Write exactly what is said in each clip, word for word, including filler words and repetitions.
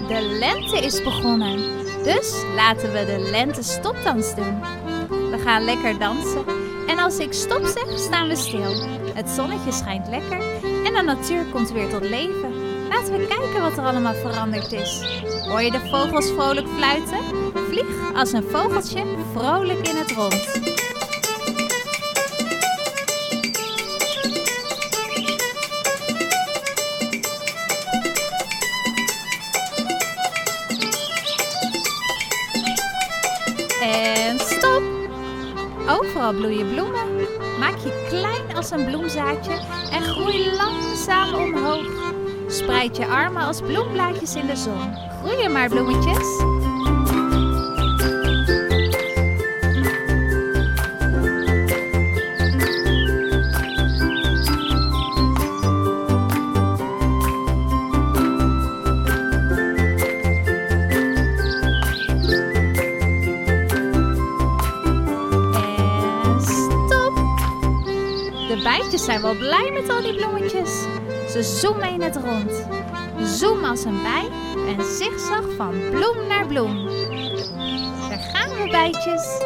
De lente is begonnen, dus laten we de lente-stopdans doen. We gaan lekker dansen en als ik stop zeg, staan we stil. Het zonnetje schijnt lekker en de natuur komt weer tot leven. Laten we kijken wat er allemaal veranderd is. Hoor je de vogels vrolijk fluiten? Vlieg als een vogeltje vrolijk in het rond. En stop! Overal bloeien bloemen. Maak je klein als een bloemzaadje en groei langzaam omhoog. Spreid je armen als bloemblaadjes in de zon. Groeien maar bloemetjes. De bijtjes zijn wel blij met al die bloemetjes. Ze zoomen in het rond. Zoom als een bij en zigzag van bloem naar bloem. Daar gaan we, bijtjes.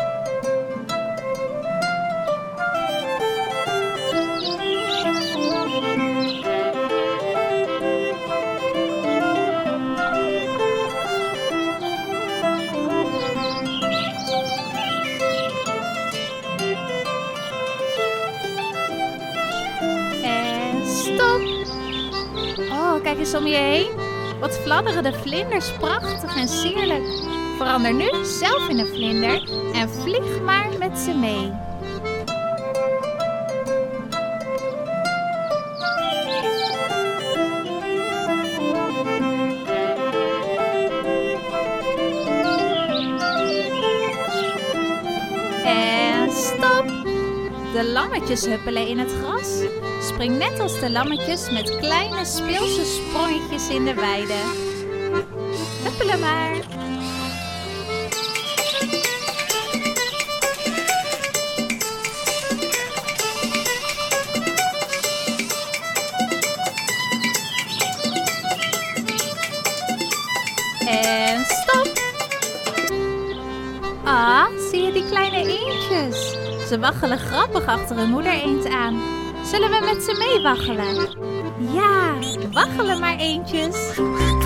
Stop! Oh, kijk eens om je heen. Wat fladderen de vlinders prachtig en sierlijk. Verander nu zelf in een vlinder en vlieg maar met ze mee. En stop! De lammetjes huppelen in het gras. Spring net als de lammetjes met kleine speelse sprongetjes in de weide. Huppelen maar. En stop. Ah, zie je die kleine eendjes? Ze waggelen grappig achter hun moeder eend aan. Zullen we met ze mee waggelen? Ja, waggelen maar eendjes.